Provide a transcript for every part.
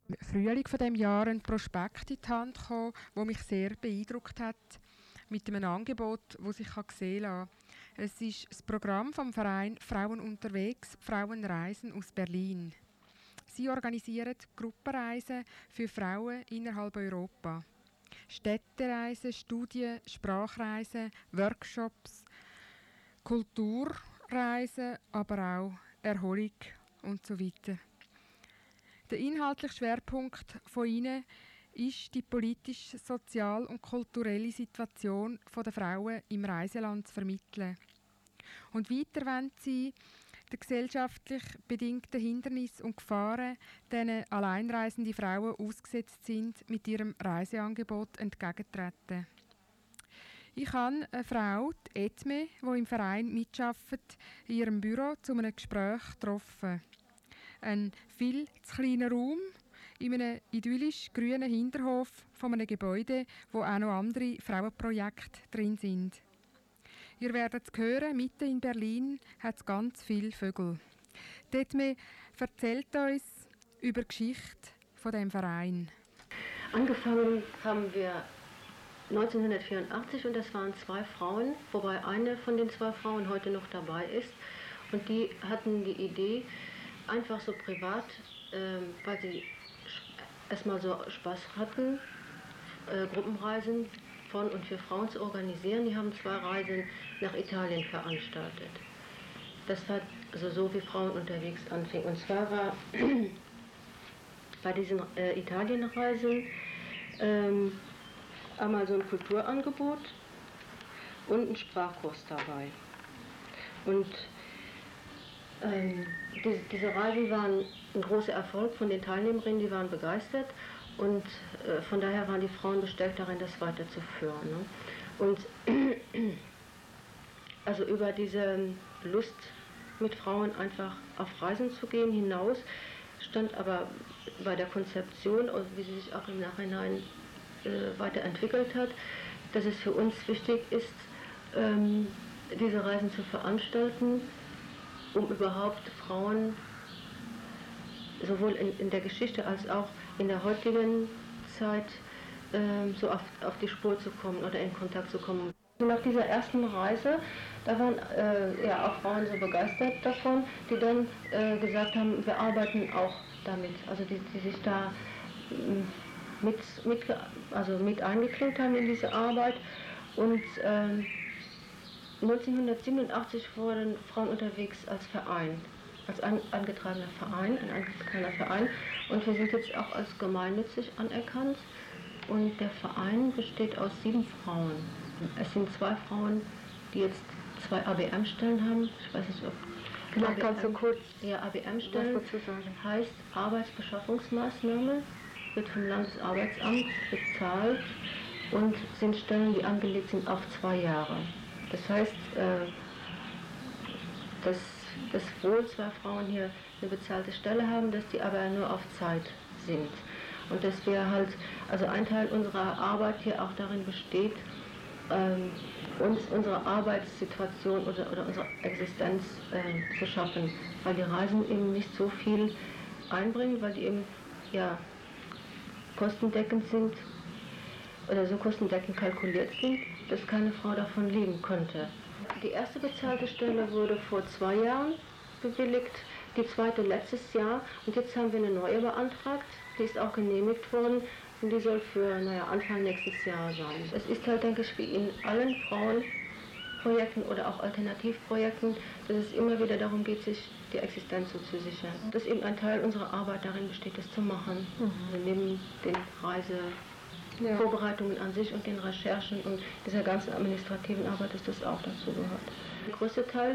Im Frühling von dem Jahr ein Prospekt in die Hand gekommen, das mich sehr beeindruckt hat, mit einem Angebot, das sich sehen lassen kann. Es ist das Programm vom Verein Frauen unterwegs, Frauen reisen aus Berlin. Sie organisieren Gruppenreisen für Frauen innerhalb Europa. Städtereisen, Studien, Sprachreisen, Workshops, Kulturreisen, aber auch Erholung und so weiter. Der inhaltliche Schwerpunkt von ihnen ist die politisch, sozial und kulturelle Situation der Frauen im Reiseland zu vermitteln. Und weiter wollen sie den gesellschaftlich bedingten Hindernissen und Gefahren, denen alleinreisende Frauen ausgesetzt sind, mit ihrem Reiseangebot entgegentreten. Ich habe eine Frau, die Edme, die im Verein mitarbeitet, in ihrem Büro zu einem Gespräch getroffen. Ein viel zu kleiner Raum in einem idyllisch grünen Hinterhof von einem Gebäude, wo auch noch andere Frauenprojekte drin sind. Ihr werdet es hören, mitten in Berlin hat es ganz viele Vögel. Edme erzählt uns über die Geschichte von dem Verein. Angefangen haben wir 1984 und das waren 2 Frauen, wobei eine von den 2 Frauen heute noch dabei ist. Und die hatten die Idee, einfach so privat, weil sie erstmal so Spaß hatten, Gruppenreisen von und für Frauen zu organisieren. Die haben 2 Reisen nach Italien veranstaltet. Das war also so, wie Frauen unterwegs anfingen. Und zwar war bei diesen Italienreisen einmal so ein Kulturangebot und ein Sprachkurs dabei. Und diese Reisen waren ein großer Erfolg von den Teilnehmerinnen, die waren begeistert und von daher waren die Frauen bestärkt darin, das weiterzuführen. Ne? Und also über diese Lust, mit Frauen einfach auf Reisen zu gehen, hinaus stand aber bei der Konzeption und wie sie sich auch im Nachhinein weiterentwickelt hat, dass es für uns wichtig ist, diese Reisen zu veranstalten, um überhaupt Frauen sowohl in der Geschichte als auch in der heutigen Zeit so auf die Spur zu kommen oder in Kontakt zu kommen. Nach dieser ersten Reise, da waren ja auch Frauen so begeistert davon, die dann gesagt haben, wir arbeiten auch damit, also die sich da mit eingeklinkt haben in diese Arbeit. Und 1987 wurden Frauen unterwegs als Verein, als angetragener Verein, und wir sind jetzt auch als gemeinnützig anerkannt. Und der Verein besteht aus 7 Frauen. Es sind 2 Frauen, die jetzt 2 ABM-Stellen haben. Ich weiß nicht, ob Vielleicht kannst du kurz ABM-Stellen heißt Arbeitsbeschaffungsmaßnahme, wird vom Landesarbeitsamt bezahlt und sind Stellen, die angelegt sind auf 2 Jahre. Das heißt, dass wohl 2 Frauen hier eine bezahlte Stelle haben, dass die aber nur auf Zeit sind. Und dass wir halt, also ein Teil unserer Arbeit hier auch darin besteht, uns unsere Arbeitssituation oder unsere Existenz zu schaffen. Weil die Reisen eben nicht so viel einbringen, weil die eben ja kostendeckend sind oder so kostendeckend kalkuliert sind, dass keine Frau davon leben könnte. Die erste bezahlte Stelle wurde vor 2 Jahren bewilligt, die zweite letztes Jahr und jetzt haben wir eine neue beantragt, die ist auch genehmigt worden und die soll für Anfang nächstes Jahr sein. Es ist halt, denke ich, wie in allen Frauenprojekten oder auch Alternativprojekten, dass es immer wieder darum geht, sich die Existenz so zu sichern. Dass eben ein Teil unserer Arbeit darin besteht, das zu machen. Also neben den Reisevorbereitungen an sich und den Recherchen und dieser ganzen administrativen Arbeit ist das auch dazu gehört. Der größte Teil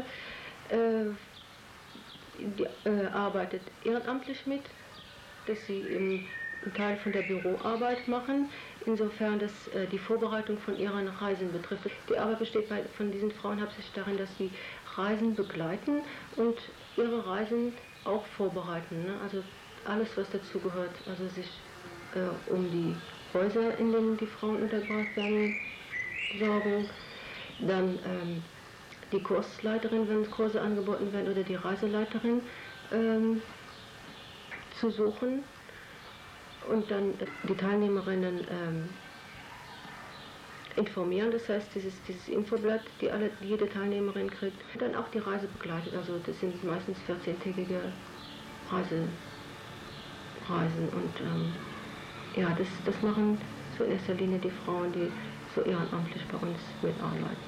arbeitet ehrenamtlich mit, dass sie einen Teil von der Büroarbeit machen, insofern das die Vorbereitung von ihren Reisen betrifft. Die Arbeit besteht von diesen Frauen hauptsächlich darin, dass sie Reisen begleiten und ihre Reisen auch vorbereiten. Ne? Also alles, was dazu gehört, also sich um die Häuser, in denen die Frauen untergebracht werden, sorgen, dann die Kursleiterin, wenn Kurse angeboten werden, oder die Reiseleiterin zu suchen und dann die Teilnehmerinnen informieren, das heißt dieses Infoblatt, jede Teilnehmerin kriegt, und dann auch die Reise begleitet, also das sind meistens 14-tägige Reisen und ja, das machen so in erster Linie die Frauen, die so ehrenamtlich bei uns mitarbeiten.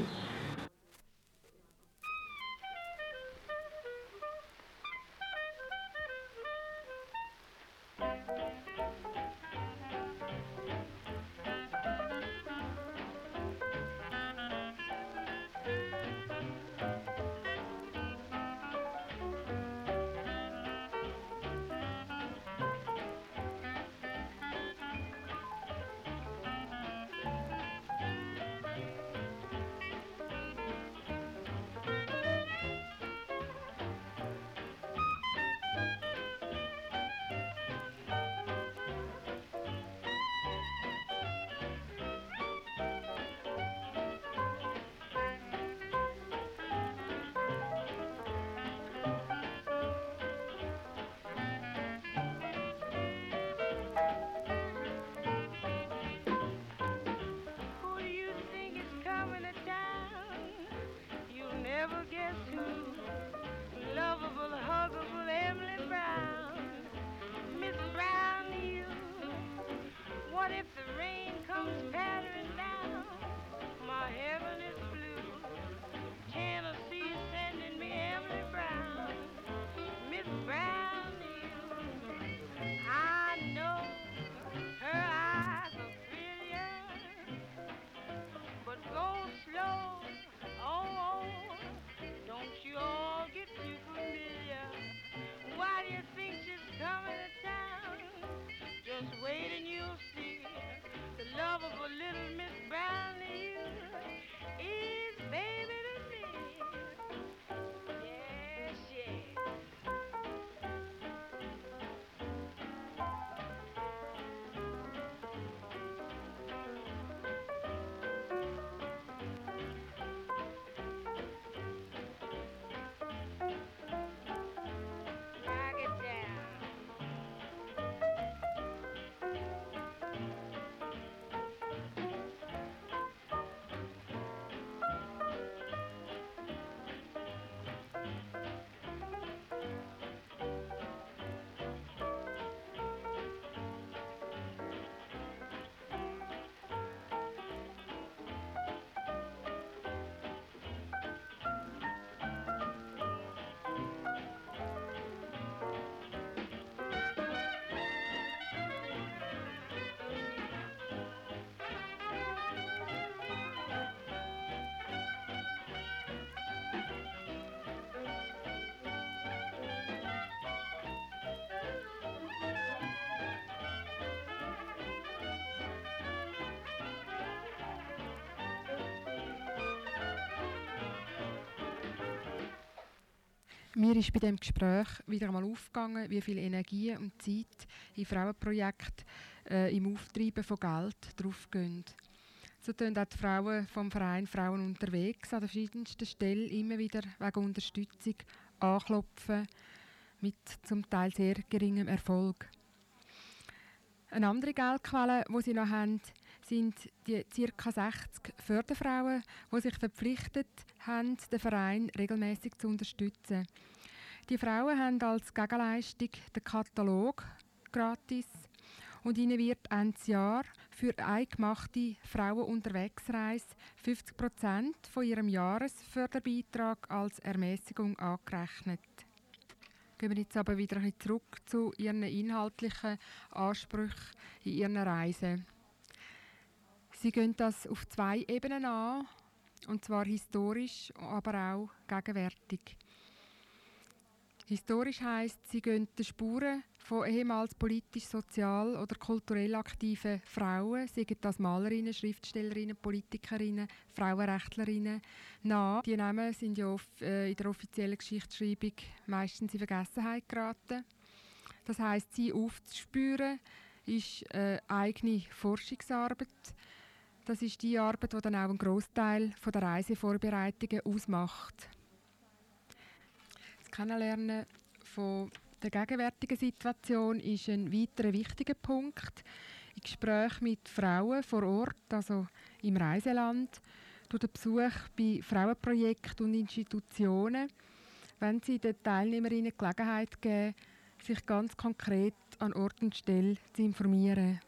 Mir ist bei diesem Gespräch wieder einmal aufgegangen, wie viel Energie und Zeit in Frauenprojekten im Auftreiben von Geld draufgehen. So tun auch die Frauen vom Verein Frauen unterwegs an den verschiedensten Stellen immer wieder wegen Unterstützung anklopfen, mit zum Teil sehr geringem Erfolg. Eine andere Geldquelle, die sie noch haben, sind die ca. 60 Förderfrauen, die sich verpflichtet haben, den Verein regelmäßig zu unterstützen. Die Frauen haben als Gegenleistung den Katalog gratis und ihnen wird Ende Jahr für eine gemachte Frauenunterwegsreise 50% von ihrem Jahresförderbeitrag als Ermäßigung angerechnet. Gehen wir jetzt aber wieder ein bisschen zurück zu ihren inhaltlichen Ansprüchen in ihren Reisen. Sie gehen das auf 2 Ebenen an, und zwar historisch, aber auch gegenwärtig. Historisch heisst, sie gehen den Spuren von ehemals politisch, sozial oder kulturell aktiven Frauen, seien das Malerinnen, Schriftstellerinnen, Politikerinnen, Frauenrechtlerinnen, nach. Die Namen sind ja in der offiziellen Geschichtsschreibung meistens in Vergessenheit geraten. Das heisst, sie aufzuspüren, ist eigene Forschungsarbeit. Das ist die Arbeit, die dann auch einen Grossteil der Reisevorbereitungen ausmacht. Das Kennenlernen von der gegenwärtigen Situation ist ein weiterer wichtiger Punkt in Gesprächen mit Frauen vor Ort, also im Reiseland, durch den Besuch bei Frauenprojekten und Institutionen, wenn sie den Teilnehmerinnen die Gelegenheit geben, sich ganz konkret an Ort und Stelle zu informieren.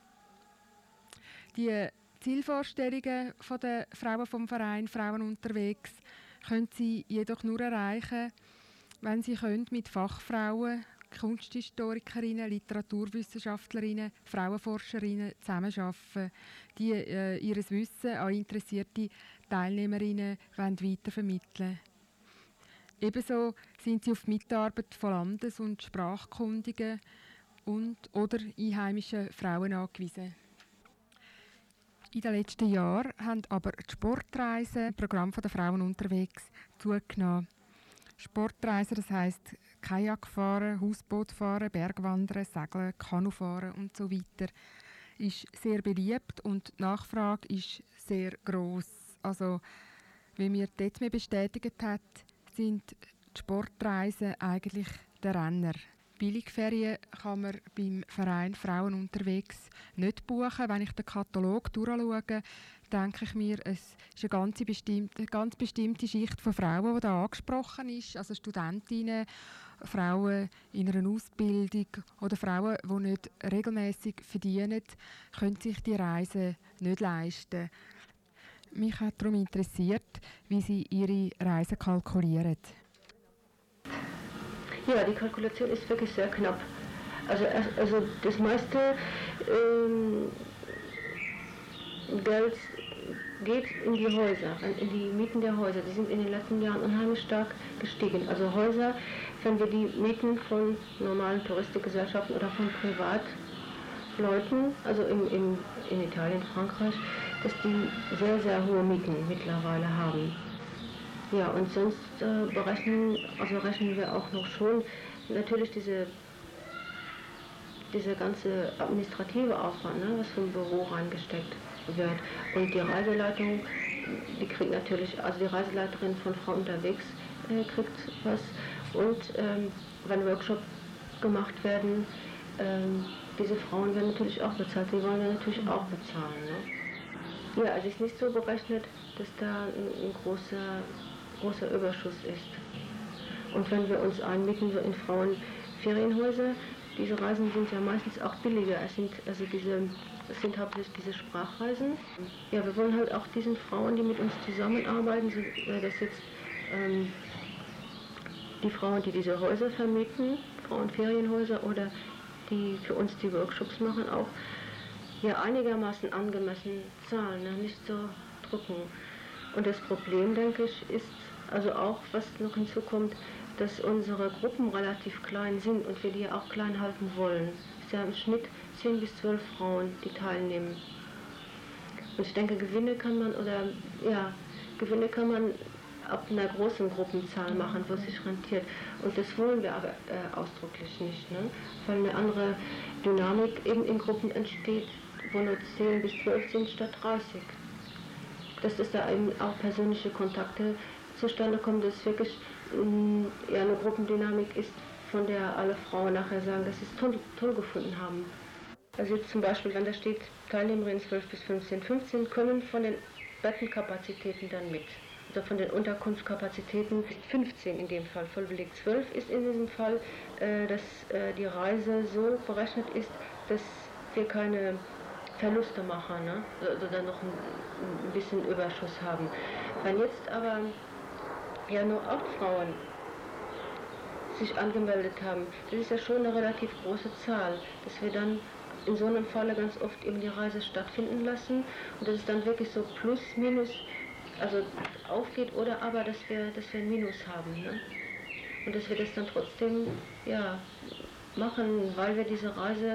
Die Zielvorstellungen der Frauen vom Verein «Frauen unterwegs» können sie jedoch nur erreichen, wenn sie mit Fachfrauen, Kunsthistorikerinnen, Literaturwissenschaftlerinnen, Frauenforscherinnen zusammenarbeiten, die ihr Wissen an interessierte Teilnehmerinnen weitervermitteln wollen. Ebenso sind sie auf die Mitarbeit von Landes- und Sprachkundigen oder einheimischen Frauen angewiesen. In den letzten Jahren haben aber die Sportreisen im Programm der Frauen unterwegs zugenommen. Sportreisen, das heisst Kajakfahren, Hausbootfahren, Bergwandern, Segeln, Kanufahren und so weiter, ist sehr beliebt und die Nachfrage ist sehr gross. Also, wie mir dort mir bestätigt hat, sind die Sportreisen eigentlich der Renner. Billigferien kann man beim Verein Frauen unterwegs nicht buchen. Wenn ich den Katalog durchschaue, denke ich mir, es ist eine ganz bestimmte Schicht von Frauen, die da angesprochen ist. Also Studentinnen, Frauen in einer Ausbildung oder Frauen, die nicht regelmäßig verdienen, können sich die Reise nicht leisten. Mich hat darum interessiert, wie Sie Ihre Reisen kalkulieren. Ja, die Kalkulation ist wirklich sehr knapp. Also das meiste Geld geht in die Häuser, in die Mieten der Häuser. Die sind in den letzten Jahren unheimlich stark gestiegen. Also Häuser, wenn wir die Mieten von normalen Touristikgesellschaften oder von Privatleuten, also in Italien, Frankreich, dass die sehr, sehr hohe Mieten mittlerweile haben. Ja, und sonst rechnen wir auch noch schon natürlich diese ganze administrative Aufwand, ne, was vom Büro reingesteckt wird. Und die Reiseleitung, die kriegt natürlich, also die Reiseleiterin von Frau unterwegs kriegt was. Und wenn Workshops gemacht werden, diese Frauen werden natürlich auch bezahlt, die wollen wir natürlich auch bezahlen. Ne? Ja, also es ist nicht so berechnet, dass da ein großer Überschuss ist. Und wenn wir uns einmieten so in Frauenferienhäuser, diese Reisen sind ja meistens auch billiger. Es sind hauptsächlich diese Sprachreisen. Ja, wir wollen halt auch diesen Frauen, die mit uns zusammenarbeiten, so das jetzt die Frauen, die diese Häuser vermieten, Frauenferienhäuser oder die für uns die Workshops machen, auch ja einigermaßen angemessen zahlen, ne? Nicht so drücken. Und das Problem, denke ich, ist also auch, was noch hinzukommt, dass unsere Gruppen relativ klein sind und wir die ja auch klein halten wollen. Es ist ja im Schnitt 10 bis 12 Frauen, die teilnehmen. Und ich denke, Gewinne kann man ab einer großen Gruppenzahl machen, wo es sich rentiert. Und das wollen wir aber ausdrücklich nicht, ne? Weil eine andere Dynamik eben in Gruppen entsteht, wo nur 10 bis 12 sind statt 30. Dass da eben auch persönliche Kontakte zustande kommen, dass wirklich eine Gruppendynamik ist, von der alle Frauen nachher sagen, dass sie es toll gefunden haben. Also jetzt zum Beispiel, wenn da steht, Teilnehmerinnen 12 bis 15 kommen von den Bettenkapazitäten dann mit. Also von den Unterkunftskapazitäten 15 in dem Fall, vollbelegt 12 ist in diesem Fall, dass die Reise so berechnet ist, dass wir keine Verluste machen, ne? Oder noch ein bisschen Überschuss haben. Wenn jetzt aber ja nur 8 Frauen sich angemeldet haben, das ist ja schon eine relativ große Zahl, dass wir dann in so einem Falle ganz oft eben die Reise stattfinden lassen und dass es dann wirklich so plus, minus, also aufgeht oder aber, dass wir ein Minus haben, ne? Und dass wir das dann trotzdem machen, weil wir diese Reise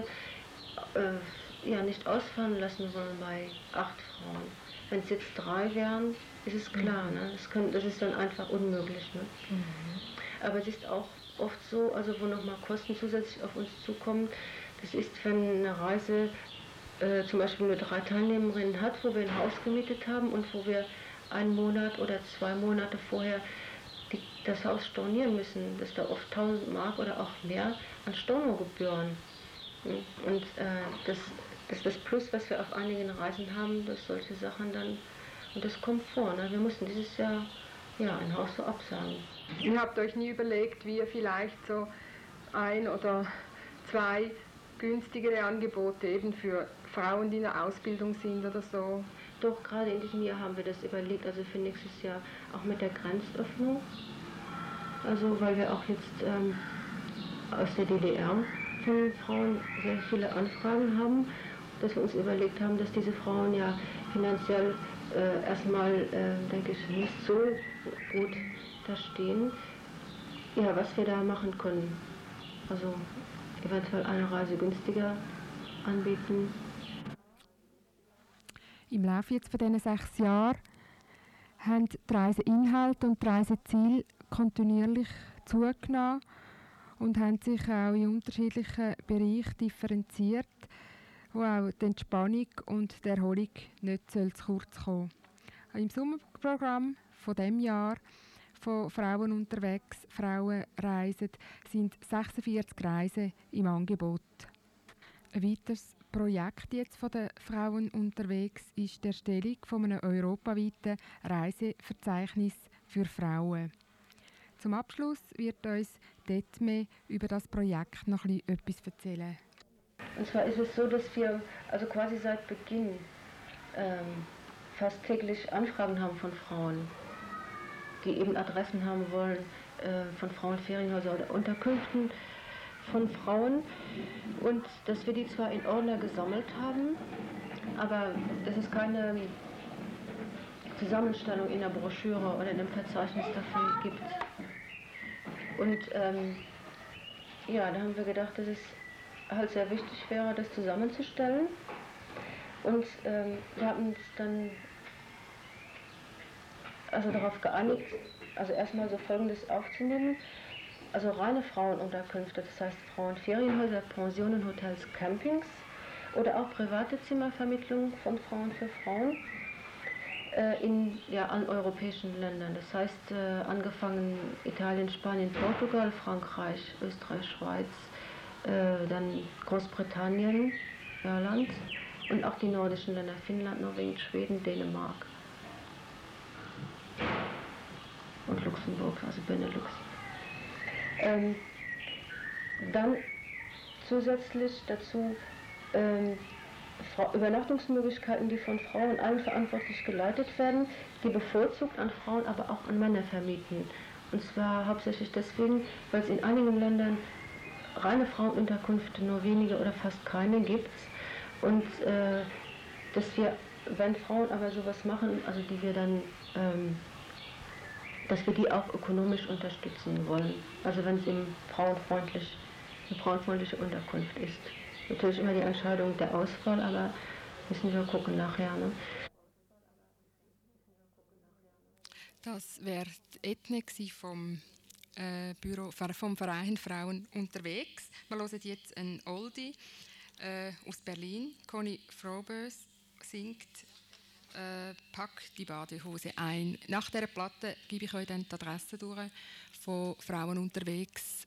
nicht ausfallen lassen wollen bei 8 Frauen. Wenn es jetzt 3 wären, ist es klar, ne? Das ist dann einfach unmöglich. Ne? Mhm. Aber es ist auch oft so, also wo nochmal Kosten zusätzlich auf uns zukommen, das ist, wenn eine Reise zum Beispiel nur 3 Teilnehmerinnen hat, wo wir ein Haus gemietet haben und wo wir 1 Monat oder 2 Monate vorher das Haus stornieren müssen, dass da oft 1000 Mark oder auch mehr an Stornogebühren. Und das Plus, was wir auf einigen Reisen haben, dass solche Sachen dann, und das kommt vor. Ne? Wir mussten dieses Jahr ein Haus so absagen. Ihr habt euch nie überlegt, wie ihr vielleicht so 1 oder 2 günstigere Angebote eben für Frauen, die in der Ausbildung sind oder so? Doch, gerade in diesem Jahr haben wir das überlegt, also für nächstes Jahr auch mit der Grenzöffnung. Also weil wir auch jetzt aus der DDR von Frauen sehr viele Anfragen haben, dass wir uns überlegt haben, dass diese Frauen ja finanziell erstmal, denke ich, nicht so gut da stehen. Ja, was wir da machen können. Also eventuell eine Reise günstiger anbieten. Im Laufe jetzt von diesen 6 Jahren haben die Reiseinhalte und die Reiseziele kontinuierlich zugenommen und haben sich auch in unterschiedlichen Bereichen differenziert, wo auch die Entspannung und die Erholung nicht zu kurz kommen. Im Sommerprogramm von diesem Jahr von Frauen unterwegs, Frauen reisen, sind 46 Reisen im Angebot. Ein weiteres Projekt jetzt von den Frauen unterwegs ist die Erstellung von einem europaweiten Reiseverzeichnis für Frauen. Zum Abschluss wird uns Detme über das Projekt noch etwas erzählen. Und zwar ist es so, dass wir also quasi seit Beginn fast täglich Anfragen haben von Frauen, die eben Adressen haben wollen von Frauenferienhäusern oder Unterkünften von Frauen, und dass wir die zwar in Ordner gesammelt haben, aber dass es keine Zusammenstellung in der Broschüre oder in einem Verzeichnis davon gibt. Und da haben wir gedacht, dass es halt sehr wichtig wäre, das zusammenzustellen. Und wir haben uns dann also darauf geeinigt, also erstmal so Folgendes aufzunehmen. Also reine Frauenunterkünfte, das heißt Frauenferienhäuser, Pensionen, Hotels, Campings oder auch private Zimmervermittlung von Frauen für Frauen in allen europäischen Ländern. Das heißt, angefangen Italien, Spanien, Portugal, Frankreich, Österreich, Schweiz, dann Großbritannien, Irland und auch die nordischen Länder, Finnland, Norwegen, Schweden, Dänemark und Luxemburg, also Benelux. Dann zusätzlich dazu Übernachtungsmöglichkeiten, die von Frauen eigenverantwortlich geleitet werden, die bevorzugt an Frauen, aber auch an Männer vermieten. Und zwar hauptsächlich deswegen, weil es in einigen Ländern reine Frauenunterkünfte nur wenige oder fast keine gibt. Und dass wir, wenn Frauen aber sowas machen, also die wir dann dass wir die auch ökonomisch unterstützen wollen. Also wenn es eine frauenfreundliche Unterkunft ist. Natürlich immer die Entscheidung der Auswahl, aber müssen wir gucken nachher. Ne? Das wäre die Ethne vom vom Verein Frauen unterwegs. Wir hören jetzt einen Oldie aus Berlin. Conny Frobös singt «Pack die Badehose ein». Nach dieser Platte gebe ich euch dann die Adresse durch von Frauen unterwegs.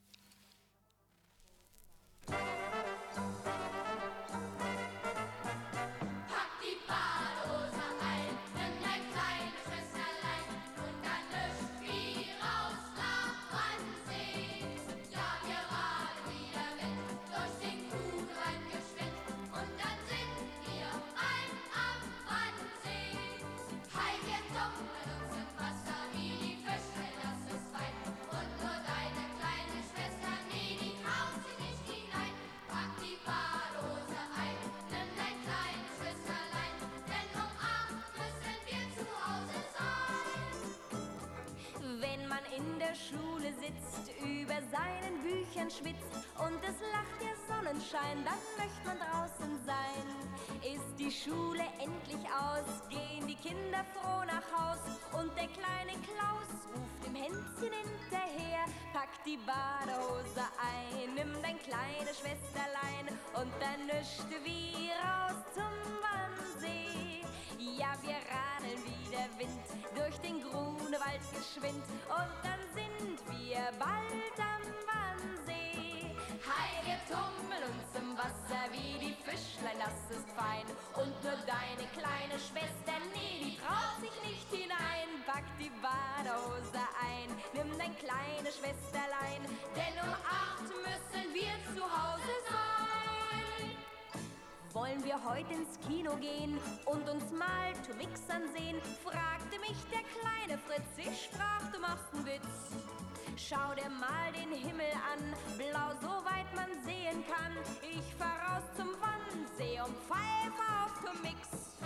Sitzt, über seinen Büchern schwitzt und es lacht der Sonnenschein, dann möchte man draußen sein. Ist die Schule endlich aus, gehen die Kinder froh nach Haus und der kleine Klaus ruft dem Hänschen hinterher: Pack die Badehose ein, nimm dein kleines Schwesterlein und dann nüscht wie raus zum Wannsee. Ja, wir radeln wieder der Wind durch den Grunewald geschwind. Und dann sind wir bald am Wannsee. Hei, wir tummeln uns im Wasser wie die Fischlein, das ist fein. Und nur deine kleine Schwester, nee, die traut sich nicht hinein. Pack die Badehose ein, nimm dein kleines Schwesterlein, denn um 8 müssen wir zu Hause sein. Wollen wir heute ins Kino gehen und uns mal To Mix ansehen? Fragte mich der kleine Fritz, ich sprach, du machst 'n Witz. Schau dir mal den Himmel an, blau soweit man sehen kann. Ich fahr raus zum Wannsee und pfeife auf To Mix.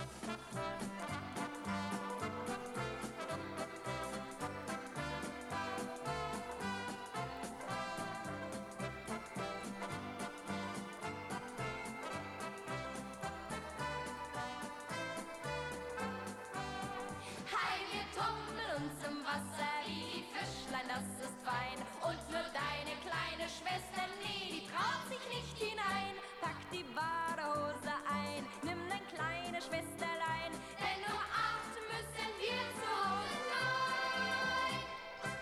Das ist fein. Und nur deine kleine Schwester, nee, die traut sich nicht hinein. Pack die Badehose ein, nimm dein kleines Schwesterlein, denn um 8 müssen wir zu Hause sein.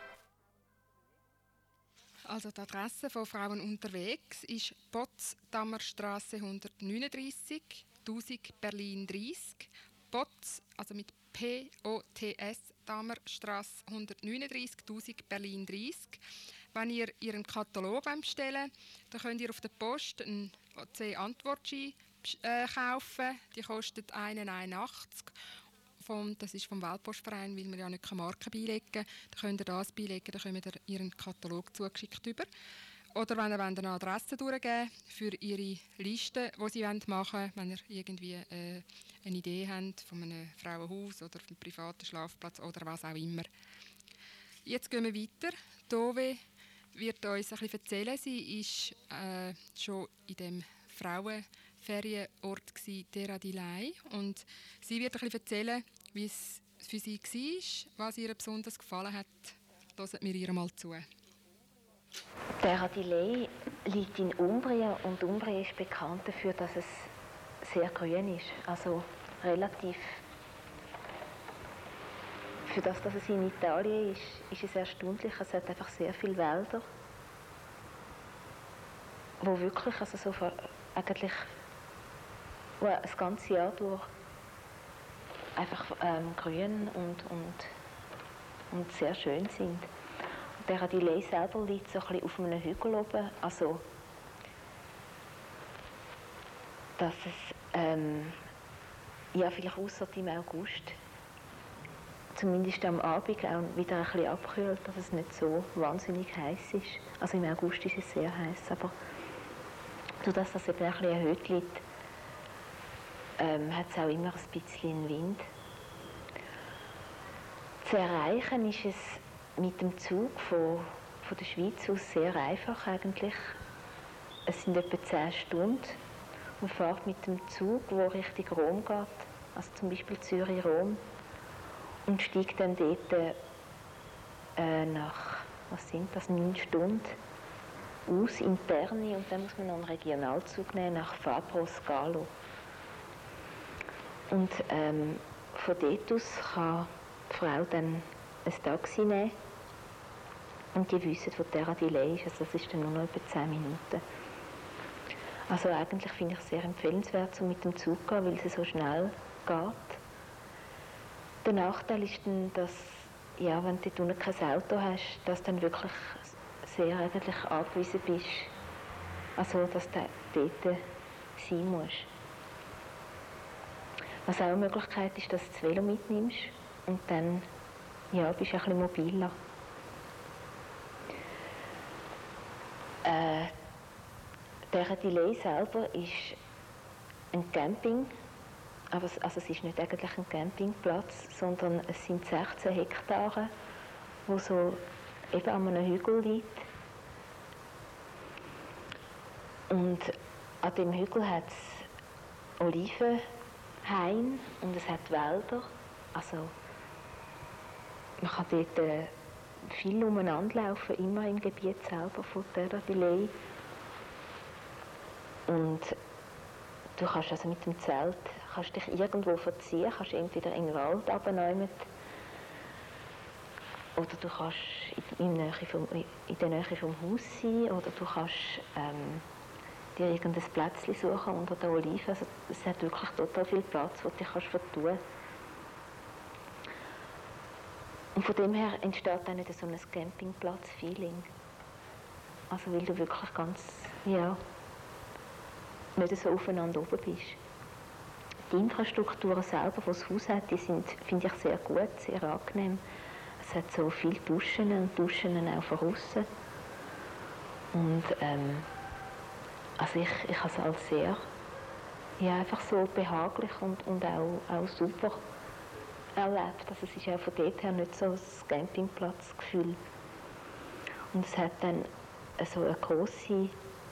Also die Adresse von Frauen unterwegs ist Potsdamer Straße 139, 1000 Berlin 30. Potz, also mit P-O-T-S, Damerstrasse 139, 1000 Berlin 30. Wenn ihr Ihren Katalog bestellen wollt, dann könnt ihr auf der Post einen OC-Antwortschein kaufen. Die kostet 1,81. Das ist vom Weltpostverein, weil wir ja nicht Marken beilegen können. Dann könnt ihr das beilegen, dann kommt ihr Ihren Katalog zugeschickt über. Oder wenn ihr eine Adresse durchgeben für Ihre Liste, die Sie machen wollen, wenn ihr irgendwie eine Idee habt von einem Frauenhaus oder einem privaten Schlafplatz oder was auch immer. Jetzt gehen wir weiter. Tove wird uns ein bisschen erzählen. Sie war schon in dem Frauenferienort Terra di Lei. Und sie wird ein bisschen erzählen, wie es für sie war, was ihr besonders gefallen hat. Hören wir ihr mal zu. Terra di Lei liegt in Umbrien und Umbrien ist bekannt dafür, dass es sehr grün ist. Also relativ. Für das, dass es in Italien ist es erstaunlich. Es hat einfach sehr viele Wälder, wo wirklich also so eigentlich das ganze Jahr durch einfach grün und sehr schön sind. Terra di Lei selber liegt so ein bisschen auf einem Hügel oben, also dass es ja vielleicht ausser im August, zumindest am Abend auch wieder ein bisschen abkühlt, dass es nicht so wahnsinnig heiß ist. Also im August ist es sehr heiß, aber dadurch, dass es eben ein bisschen erhöht liegt, hat es auch immer ein bisschen Wind. Zu erreichen ist es mit dem Zug von der Schweiz aus sehr einfach eigentlich. Es sind etwa 10 Stunden. Man fährt mit dem Zug, der Richtung Rom geht, also zum Beispiel Zürich-Rom, und steigt dann dort nach, 9 Stunden aus in Terni, und dann muss man noch einen Regionalzug nehmen nach Fabro Scalo. Und von dort aus kann die Frau dann ein Taxi nehmen. Und die wissen, wo Terra di Lei ist, also das ist dann nur noch etwa 10 Minuten. Also eigentlich finde ich es sehr empfehlenswert, so mit dem Zug zu gehen, weil es so schnell geht. Der Nachteil ist dann, dass, ja, wenn du dort unten kein Auto hast, dass du dann wirklich sehr eigentlich angewiesen bist, also dass du dort sein musst. Was auch eine Möglichkeit ist, dass du das Velo mitnimmst und dann ja, bist du ein bisschen mobiler. Terra di Lei selber ist ein Camping, aber es ist nicht eigentlich ein Campingplatz, sondern es sind 16 Hektare, wo so eben an einem Hügel liegt. Und an dem Hügel hat es Olivenhaine und es hat Wälder. Also man kann dort viel umeinander laufen, immer im Gebiet selber von Terra di Lei. Und du kannst also mit dem Zelt kannst dich irgendwo verziehen, kannst entweder in den Wald runternehmen oder du kannst in der Nähe vom Haus sein oder du kannst dir irgendein Plätzchen suchen unter der Olive. Also es hat wirklich total viel Platz, wo du dich vertun kannst. Und von dem her entsteht dann nicht so ein Campingplatz-Feeling. Also weil du wirklich ganz, ja, nicht so aufeinander oben bist. Die Infrastrukturen selber, die das Haus hat, die sind, finde ich, sehr gut, sehr angenehm. Es hat so viele Duschen und Duschen auch von außen. Und also ich habe es als sehr, ja, einfach so behaglich und auch super erlebt. Also es ist auch von dort her nicht so ein Campingplatzgefühl. Und es hat dann so eine grosse,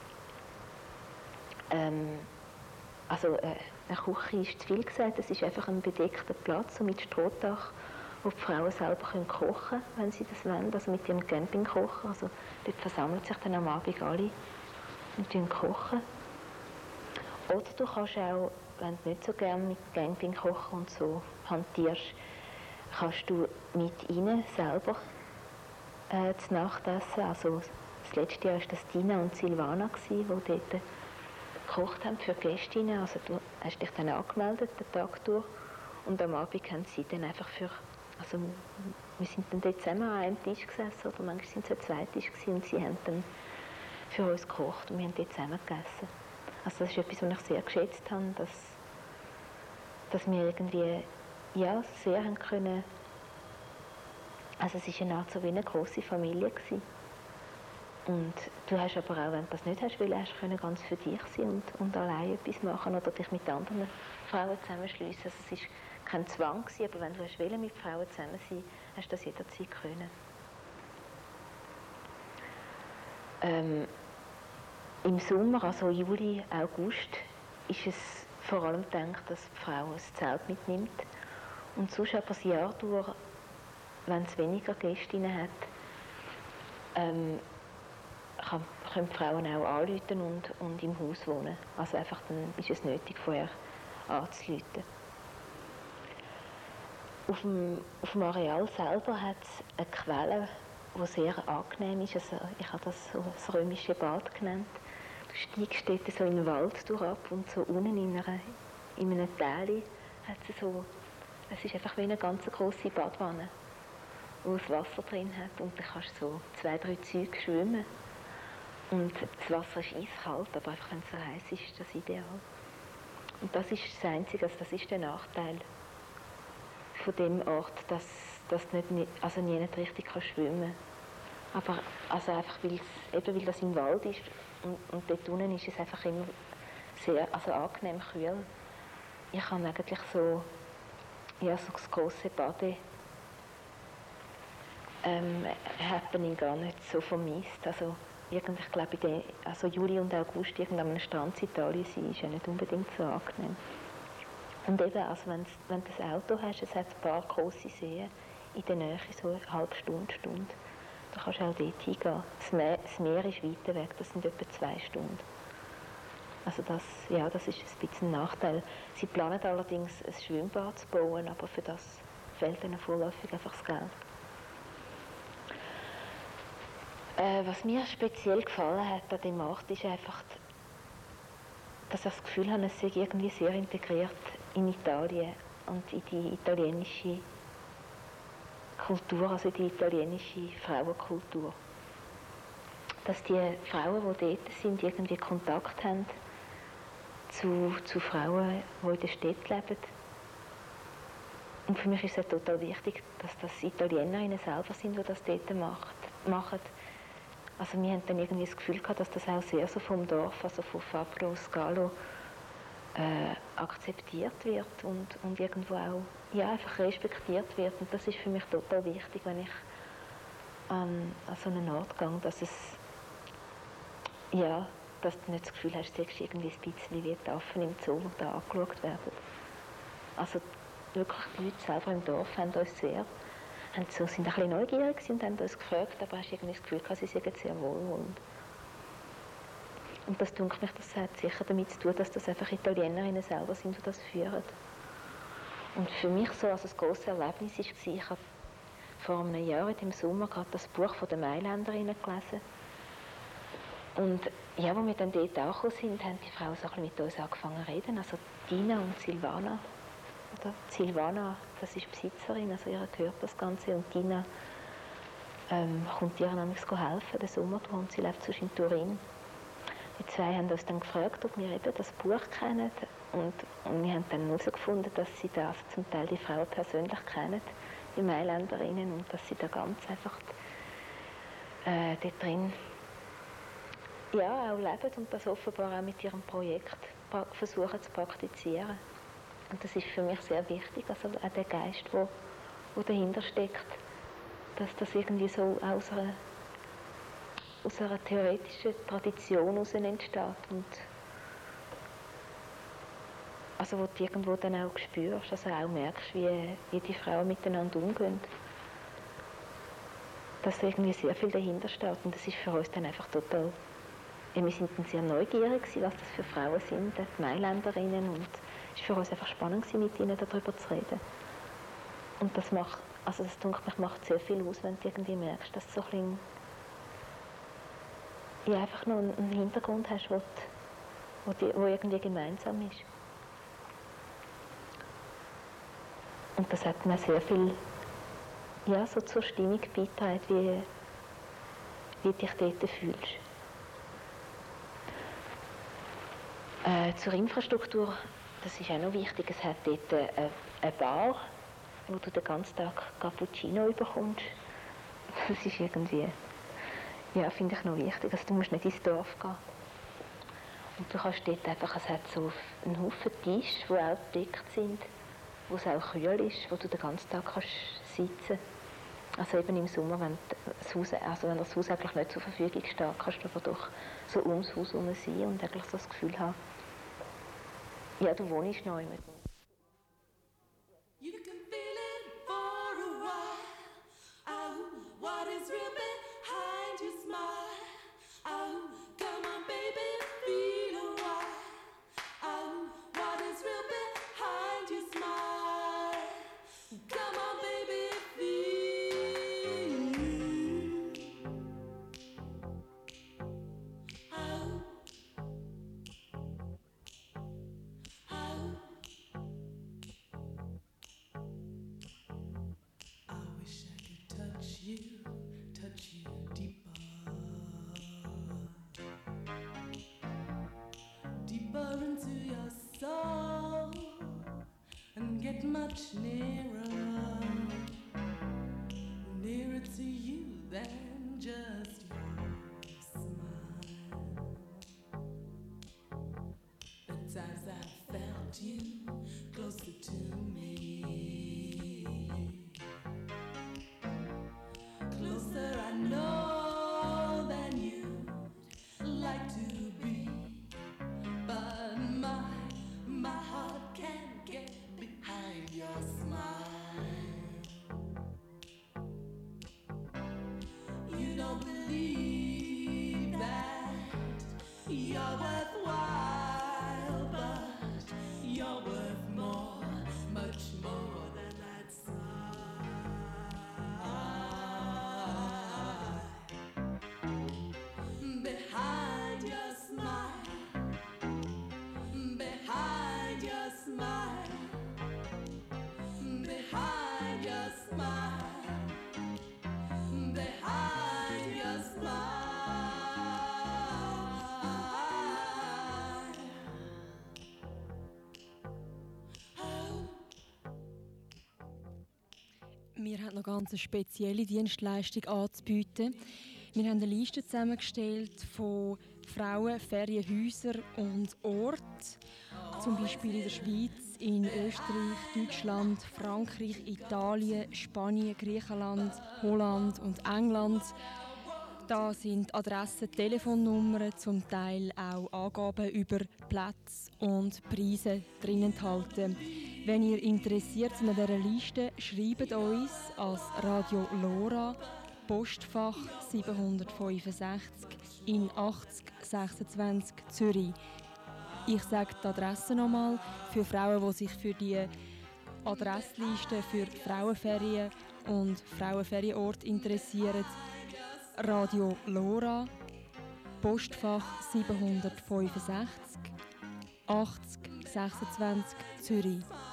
also eine Küche ist zu viel gesagt, es ist einfach ein bedeckter Platz so mit Strohdach, wo die Frauen selber kochen können, wenn sie das wollen, also mit ihrem Campingkocher. Also dort versammeln sich dann am Abend alle und kochen. Oder du kannst auch, wenn du nicht so gerne mit Campingkocher und so hantierst, kannst du mit ihnen selber zu Nacht essen. Also das letzte Jahr war das Dina und Silvana, die dort gekocht haben für Gästinnen. Also du hast dich dann angemeldet, den Tag durch, und am Abend haben sie dann einfach also wir sind dann dort zusammen an einem Tisch gesessen, oder manchmal sind es zwei Tische gewesen, und sie haben dann für uns gekocht und wir haben dort zusammen gegessen. Also das ist etwas, was ich sehr geschätzt habe, dass wir irgendwie, ja, sehr haben können, also es war eine Art so wie eine grosse Familie gewesen. Und du hast aber auch, wenn du das nicht hast, hast du ganz für dich sein und allein etwas machen oder dich mit anderen Frauen zusammenschliessen. Also es war kein Zwang gewesen, aber wenn du hast mit Frauen zusammen sein, hast du das jederzeit können. Im Sommer, also Juli, August, ist es vor allem gedacht, dass die Frau ein Zelt mitnimmt. Und sonst aber das Jahr durch, wenn es weniger Gästinnen hat, können die Frauen auch anrufen und im Haus wohnen. Also einfach dann ist es nötig, vorher anzurufen. Auf dem Areal selber hat es eine Quelle, die sehr angenehm ist. Also ich habe das so das römische Bad genannt. Du steigst dort so in den Wald durch ab und so unten in einem Tal hat es ist einfach wie eine ganz grosse Badwanne, wo das Wasser drin hat, und dann kannst du so 2-3 Züge schwimmen. Und das Wasser ist eiskalt, aber einfach wenn es so heiß ist, ist das ideal. Und das ist das Einzige, also das ist der Nachteil von dem Ort, dass du also nie nicht richtig schwimmen kannst. Aber also einfach, weil das im Wald ist und dort unten ist es einfach immer sehr angenehm kühl. Ich habe eigentlich so das grosse Happening gar nicht so vermisst. Also ich glaube, also Juli und August am Strand in Italien sein, ist ja nicht unbedingt so angenehm. Und eben, also wenn du das Auto hast, es hat ein paar grosse Seen in der Nähe, so eine halbe Stunde. Da kannst du auch dort hingehen. Das Meer ist weiter weg, das sind etwa 2 Stunden. Also das ist ein bisschen ein Nachteil. Sie planen allerdings ein Schwimmbad zu bauen, aber für das fehlt ihnen vorläufig einfach das Geld. Was mir speziell gefallen hat an dem Ort, ist einfach, dass ich das Gefühl habe, es sei irgendwie sehr integriert in Italien und in die italienische Kultur, also die italienische Frauenkultur. Dass die Frauen, die dort sind, irgendwie Kontakt haben zu Frauen, die in der Stadt leben. Und für mich ist es total wichtig, dass das Italienerinnen selber sind, die das dort machen. Also wir haben dann irgendwie das Gefühl gehabt, dass das auch sehr so vom Dorf, also von Fabro Scalo, akzeptiert wird und irgendwo auch einfach respektiert wird. Und das ist für mich total wichtig, wenn ich an so einen Ort gehe, dass du nicht das Gefühl hast, du siehst irgendwie ein bisschen wie die Affen im Zoo, die da angeschaut werden. Also wirklich die Leute selber im Dorf haben uns sind ein bisschen neugierig und haben uns gefragt, aber hast du irgendwie das Gefühl, sie sind sehr wohlwollend. Und das denke ich, das hat sicher damit zu tun, dass das einfach Italienerinnen selber sind, die das führen. Und für mich so als ein grosses Erlebnis war, ich habe vor einem Jahr in dem Sommer gerade das Buch von den Mailänderinnen gelesen. Und ja, als wir dann dort angekommen sind, haben die Frauen so ein bisschen mit uns angefangen zu reden. Also Dina und Silvana. Oder Silvana, das ist Besitzerin, also ihr gehört das Ganze. Und Dina kommt ihr nämlich helfen, den Sommer durch, und sie lebt sonst in Turin. Die zwei haben uns dann gefragt, ob wir eben das Buch kennen. Und wir haben dann herausgefunden, dass sie da also zum Teil die Frauen persönlich kennen, die Mailänderinnen, und dass sie da ganz einfach dort drin ja, auch leben und das offenbar auch mit ihrem Projekt versuchen zu praktizieren. Und das ist für mich sehr wichtig, also auch der Geist, der dahinter steckt, dass das irgendwie so aus einer theoretischen Tradition heraus entsteht und also wo du irgendwo dann auch spürst, also auch merkst, wie die Frauen miteinander umgehen. Dass irgendwie sehr viel dahinter steht und das ist für uns dann einfach total. Wir sind dann sehr neugierig, was das für Frauen sind, die Mailänderinnen, und es war für uns einfach spannend, mit ihnen darüber zu reden. Und das macht, also das denke ich, macht sehr viel aus, wenn du irgendwie merkst, dass du so ein bisschen, ja, einfach noch einen Hintergrund hast, wo irgendwie gemeinsam ist. Und das hat mir sehr viel, ja, so zur Stimmung beigetragen, wie du dich dort fühlst. Zur Infrastruktur, das ist auch noch wichtig, es hat dort eine Bar, wo du den ganzen Tag Cappuccino bekommst. Das ist irgendwie, ja, finde ich noch wichtig, also du musst nicht ins Dorf gehen. Und du kannst dort einfach, es hat so einen Haufen Tische, die auch gedeckt sind, wo es auch kühl ist, wo du den ganzen Tag kannst sitzen. Also eben im Sommer, wenn das Haus eigentlich nicht zur Verfügung steht, kannst du aber doch so ums Haus herum sein und eigentlich so das Gefühl haben, ja, du wohnst noch immer. You can feel it for a while. Oh, what is real behind your smile? Oh, come on, baby, feel a while. Oh, what is real behind your smile? Come on, baby, feel. Oh, oh. I wish I could touch you deeper, deeper into your soul, and get much nearer, nearer to you than just your smile. The times I felt you closer to me, closer I know than you'd like to be, but my heart can't get behind your smile. You don't believe that you're worthwhile, but you're worth more, much more than that smile. Behind your smile, behind your smile, behind your smile, behind your smile. Wir haben noch ganz eine spezielle Dienstleistung anzubieten. Wir haben eine Liste zusammengestellt von Frauen, Ferienhäusern und Orten. Zum Beispiel in der Schweiz, in Österreich, Deutschland, Frankreich, Italien, Spanien, Griechenland, Holland und England. Da sind Adressen, Telefonnummern, zum Teil auch Angaben über Plätze und Preise drin enthalten. Wenn ihr interessiert seid an dieser Liste, schreibt uns als Radio Lora, Postfach 765 in 8026 Zürich. Ich sage die Adresse nochmal für Frauen, die sich für die Adressliste für Frauenferien und Frauenferienort interessieren. Radio Lora, Postfach 765 8026 Zürich.